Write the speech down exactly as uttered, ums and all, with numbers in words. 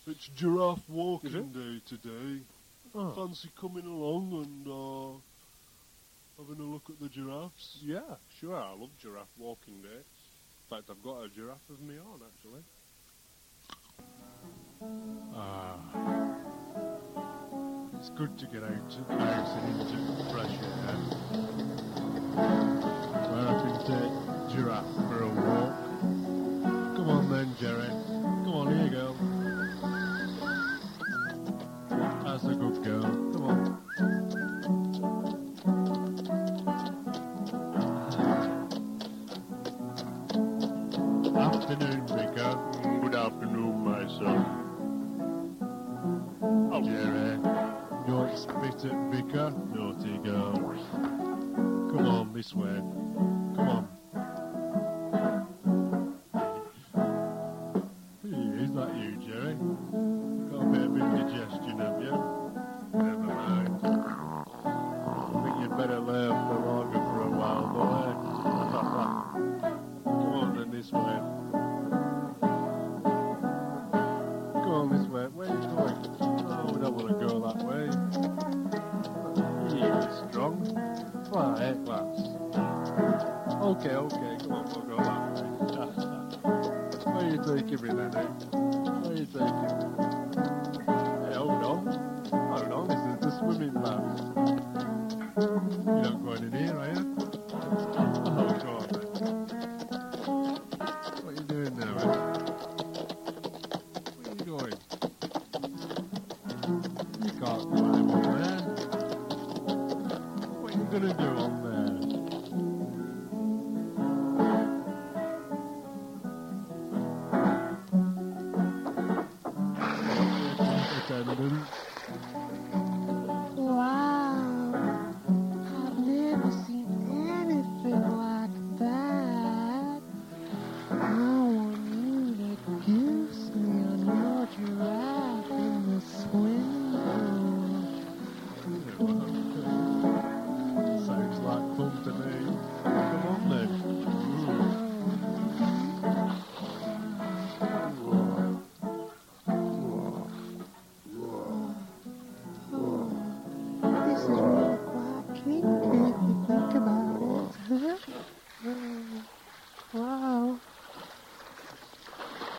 It's giraffe walking day today. Oh. Fancy coming along and uh, having a look at the giraffes? Yeah, sure. I love giraffe walking day. In fact, I've got a giraffe of my own, actually. Ah. It's good to get out, out and into fresh air. Where I can take Giraffe for a walk. Come on then, Jerry. Come on, here you go. That's a good girl. Come on. Afternoon, Vicar. Good afternoon, my son. Oh, Jerry. Don't spit at Vicar, naughty girl. Come on, this way. Come on. Hey, is that you, Jerry?